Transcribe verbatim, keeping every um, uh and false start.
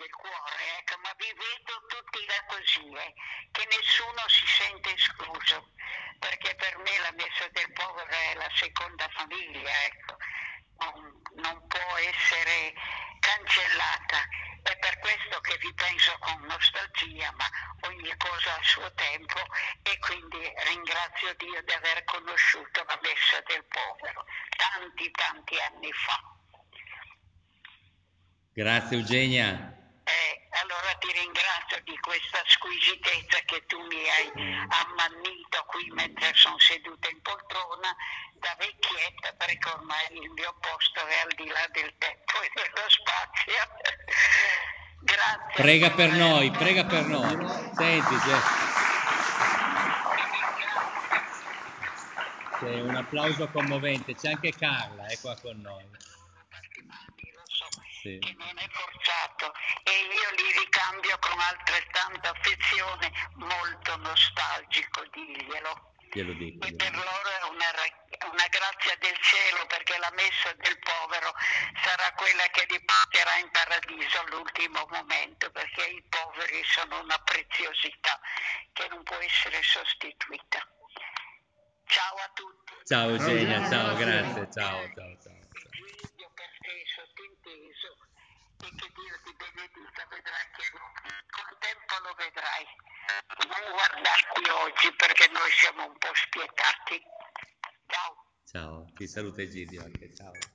del cuore, ecco, ma vi vedo tutti là così, eh, che nessuno si sente escluso, perché per me la messa del povero è la seconda famiglia, ecco, non, non può essere cancellata. È per questo che vi penso con nostalgia, ma ogni cosa ha il suo tempo, e quindi ringrazio Dio di aver conosciuto la messa del povero tanti tanti anni fa. Grazie Eugenia. Eh, allora ti ringrazio di questa squisitezza che tu mi hai Mm. ammannito qui mentre sono seduta in poltrona da vecchietta, perché ormai il mio posto è al di là del tempo e dello spazio. Grazie. Prega ancora. per noi, prega per noi. Senti, c'è, c'è un applauso commovente, c'è anche Carla, è qua con noi. Lo so, Sì. che non è forzato, e io li ricambio con altrettanta affezione, molto nostalgico, diglielo. Glielo dico. E Glielo per dico. loro è una, una grazia del cielo, perché la messa del povero sarà quella che li porterà in paradiso all'ultimo momento, perché i poveri sono una preziosità che non può essere sostituita. Ciao a tutti. Ciao Eugenia, ciao, grazie, ciao, ciao, ciao. Egidio, per te sottinteso, e che Dio ti benedica, vedrai che col tempo lo vedrai. Non guardarti oggi, perché noi siamo un po' spietati. Ciao. Ciao, ti saluta Egidio anche, ciao.